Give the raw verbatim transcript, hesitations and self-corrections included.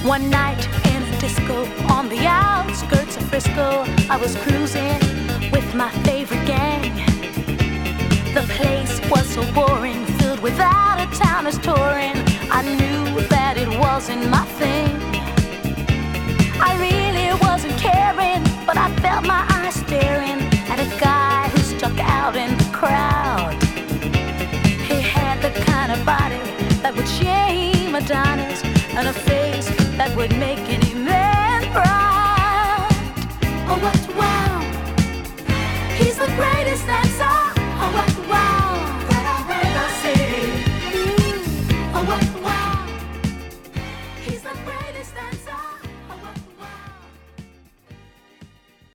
One night in a disco on the outskirts of Frisco, I was cruising with my favorite gang. The place was so boring, filled with out-of-towners touring. I knew that it wasn't my thing. I really wasn't caring, but I felt my eyes staring at a guy who stuck out in the crowd. He had the kind of body that would shame Adonis, and a face that would make any man proud. Oh, what wow! He's the greatest that